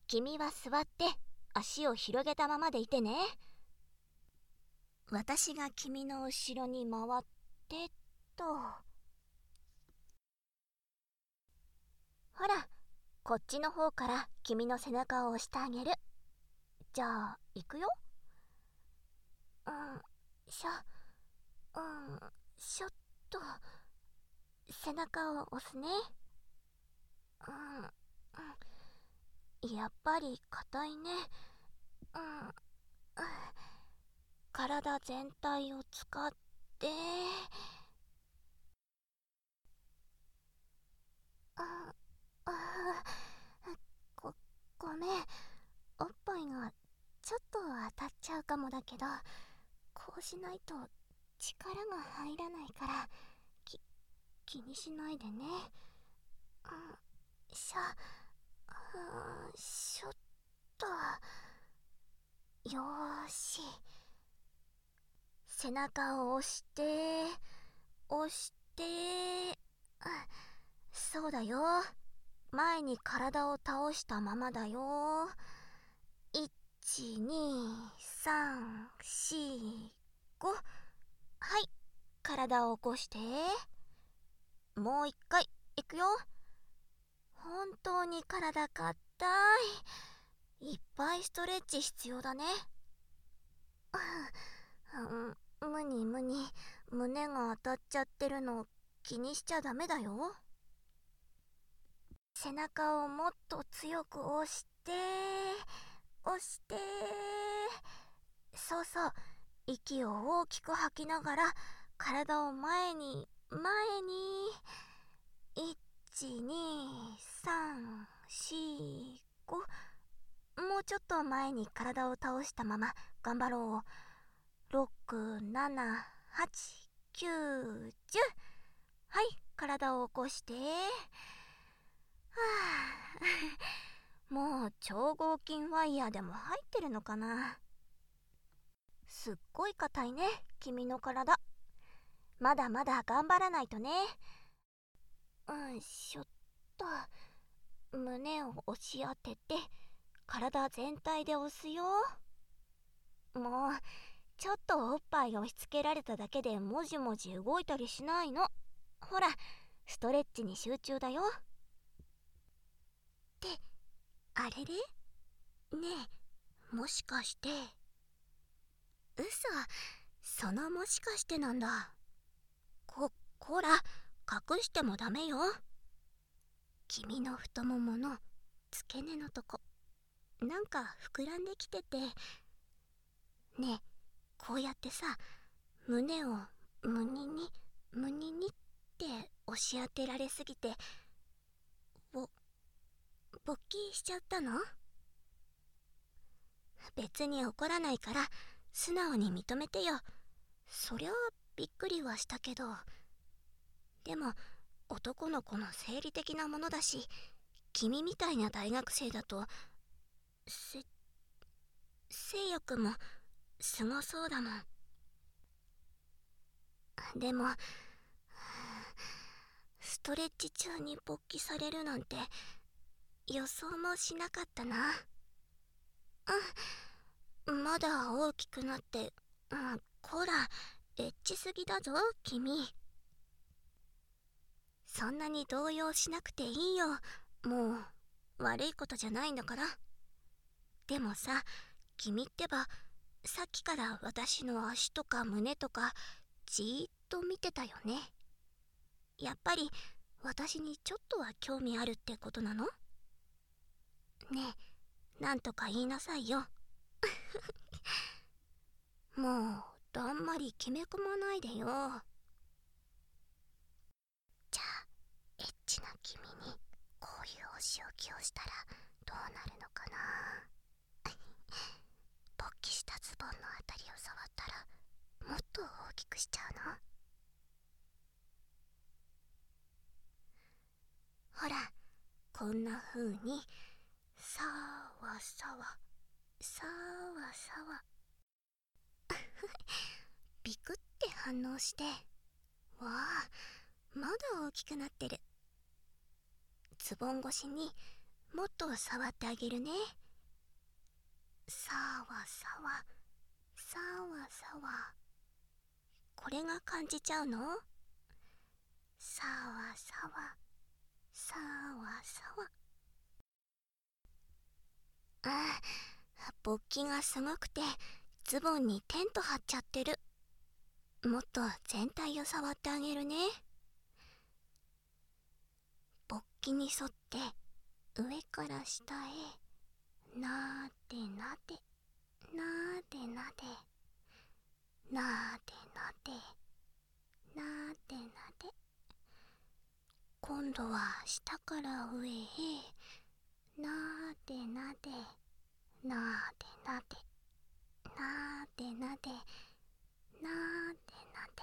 君は座って足を広げたままでいてね。私が君の後ろに回ってと。ほら、こっちの方から君の背中を押してあげる。じゃあ行くよ。ちょっと背中を押すね。やっぱり硬いね。体全体を使って。ごめん。おっぱいがちょっと当たっちゃうかもだけど、こうしないと力が入らないから、気にしないでね。ちょっと。よーし。背中を押して、押して、そうだよ。前に体を倒したままだよ。1、2、3、4、5。はい、体を起こして。もう一回、いくよ。本当に体硬い。いっぱいストレッチ必要だね。無に胸が当たっちゃってるの気にしちゃダメだよ。背中をもっと強く押して、押して。そうそう、息を大きく吐きながら体を前に。1、2、3、4、5。もうちょっと前に体を倒したまま頑張ろう。6、7、8、9、10。はい、体を起こして。もう超合金ワイヤーでも入ってるのかな。すっごい硬いね、君の体。まだまだ頑張らないとね。ちょっと胸を押し当てて体全体で押すよ。もうちょっとおっぱい押し付けられただけでもじもじ動いたりしないの。ほら、ストレッチに集中だよ。ってあれれねえ、もしかして。嘘、そのもしかしてなんだ。こら、隠してもダメよ。君の太ももの付け根のとこ、なんか膨らんできてて。ねえ、こうやってさ、胸をムニニって押し当てられすぎて勃起しちゃったの？別に怒らないから素直に認めてよ。そりゃびっくりはしたけど、でも男の子の生理的なものだし、君みたいな大学生だと性欲もすごそうだもん。でもストレッチ中に勃起されるなんて予想もしなかったな。まだ大きくなって。こら、エッチすぎだぞ君。そんなに動揺しなくていいよ。もう悪いことじゃないんだから。でもさ、君ってばさっきから私の足とか胸とかじーっと見てたよね。やっぱり私にちょっとは興味あるってことなの？ねえ、なんとか言いなさいよ。もうだんまり決め込まないでよ。じゃあエッチな君にこういうお仕置きをしたらどうなるのかな。勃起したズボンのあたりを触ったらもっと大きくしちゃうの？ほら、こんな風にさわさわさわさわビクって反応して。わあ、まだ大きくなってる。ズボン越しにもっと触ってあげるね。さわさわ、さわさわ。これが感じちゃうの？さわさわ、さわさわ。ああ、勃起がすごくてズボンにテント張っちゃってる。もっと全体を触ってあげるね。勃起に沿って上から下へなでなでなでなでなでなでなでなで。今度は下から上へなでなでなでなでなでなでなでなで。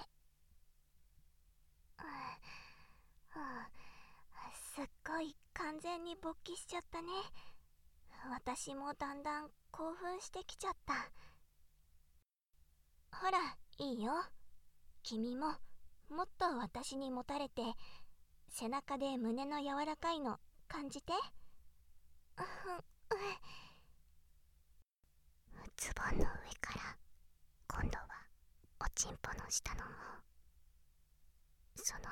すっごい完全に勃起しちゃったね。私もだんだん興奮してきちゃった。ほら、いいよ。君ももっと私にもたれて、背中で胸の柔らかいの感じて。ズボンの上から今度はおちんぽの下の方、その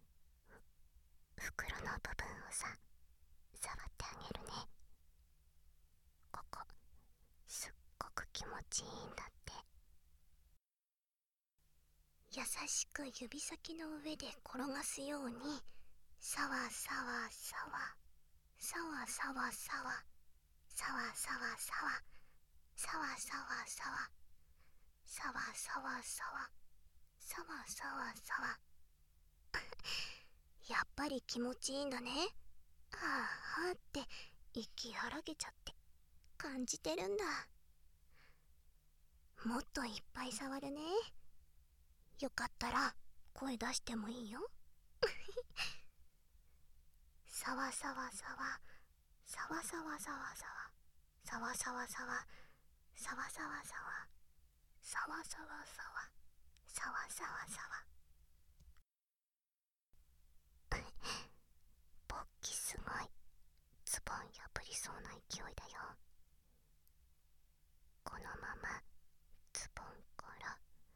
袋の部分をさ、触ってあげるね。ここすっごく気持ちいいんだって。優しく指先の上で転がすように、さわさわさわ、さわさわさわ、さわさわさわ、さわさわさわ、さわさわさわ、さわさわさわ。やっぱり気持ちいいんだね。はあはあって息荒げちゃって感じてるんだ。もっといっぱい触るね。よかったら声出してもいいよ。さわさわさわ、さわさわさわさわ、さわさわさわ、さわさわさわ、さわさわさわ、さわさわさわ。勃起すごい。ズボン破りそうな勢いだよ。このままズボンから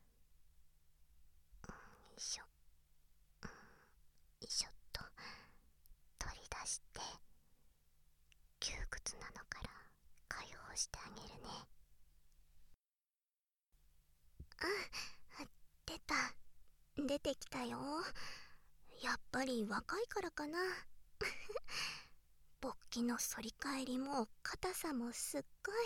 よいしょ、よいしょっと取り出して、窮屈なのから解放してあげるね。出た。出てきたよ。やっぱり若いからかな。勃起の反り返りも硬さもすっ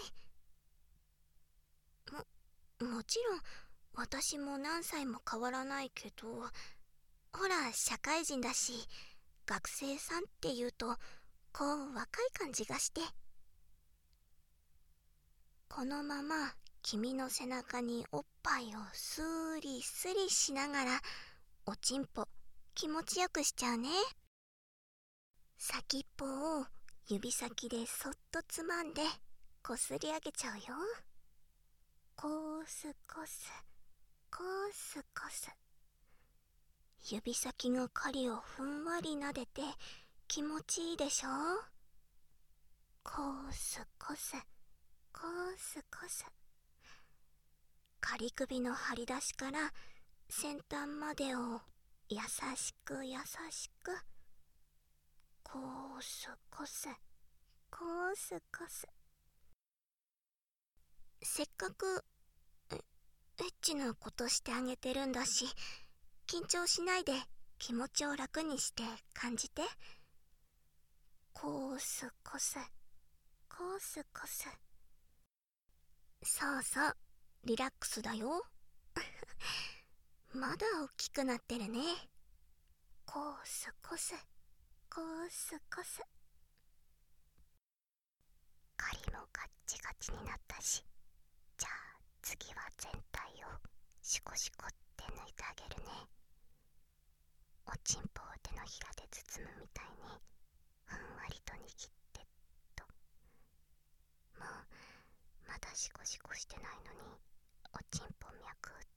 ごい。もちろん私も何歳も変わらないけど、ほら社会人だし、学生さんっていうとこう若い感じがして。このまま君の背中におっぱいをスーリスリしながらおちんぽ気持ちよくしちゃうね。先っぽを指先でそっとつまんでこすり上げちゃうよ。こすこすこすこす。指先が針をふんわり撫でて気持ちいいでしょ。こすこすこすこす。仮首の張り出しから先端までを優しく優しく、こすこすこすこす。せっかくエッチなことしてあげてるんだし、緊張しないで気持ちを楽にして感じて。こすこすこすこす。そうそう、リラックスだよ。まだ大きくなってるね。こすこすこすこす。針もガッチガチになったし、じゃあ次は全体をシコシコって抜いてあげるね。おちんぽを手のひらで包むみたいにふんわりと握ってっと。もうまだシコシコしてないのにおちんぽ脈打って、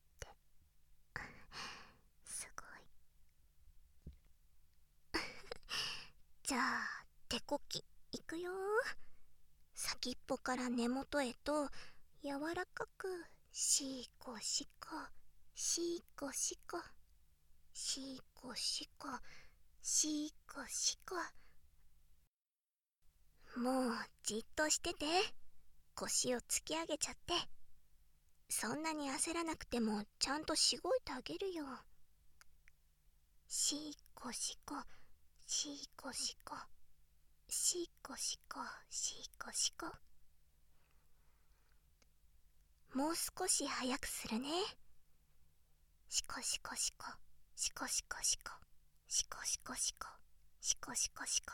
すごい。じゃあ手こきいくくよ。先っぽから根元へと柔らかくシコシコシコシコシコシコシコシコ。もうじっとしてて。腰を突き上げちゃって。そんなに焦らなくてもちゃんとしごいてあげるよ。シコシコシコシコシコシコシコシコ。もう少し早くするね。シコシコシコシコシコシコシコシコシコシコシコシコ。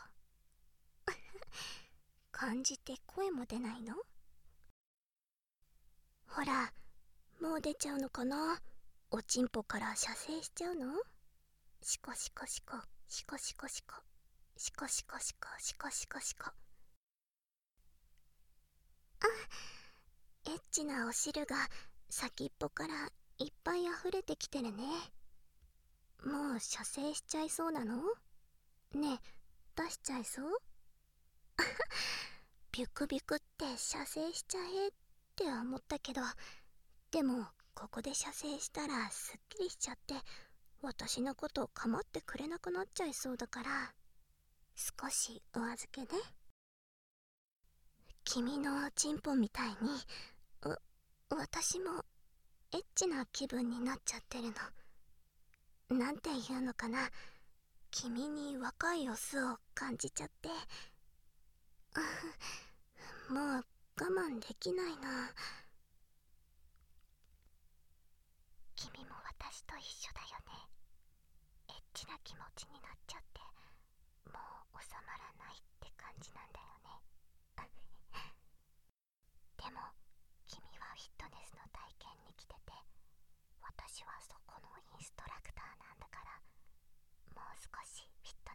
感じて声も出ないの？ほら、もう出ちゃうのかな。おちんぽから射精しちゃうの？シコシコシコシコシコシコシコシコシコシコシコシコ。エッチなお汁が先っぽからいっぱい溢れてきてるね。もう射精しちゃいそうなの？ねえ、出しちゃいそう？ビュクビュクって射精しちゃえって思ったけど、でもここで射精したらすっきりしちゃって私のことを構ってくれなくなっちゃいそうだから、少しお預けね。君のチンポみたいに私もエッチな気分になっちゃってるの。なんていうのかな、君に若いオスを感じちゃって。もう我慢できないな。君も私と一緒だよね。エッチな気持ちになっちゃってもう収まらないって感じなんだよね。でも君はフィットネスの体験に来てて、私はそこのインストラクターなんだから、もう少しフィッ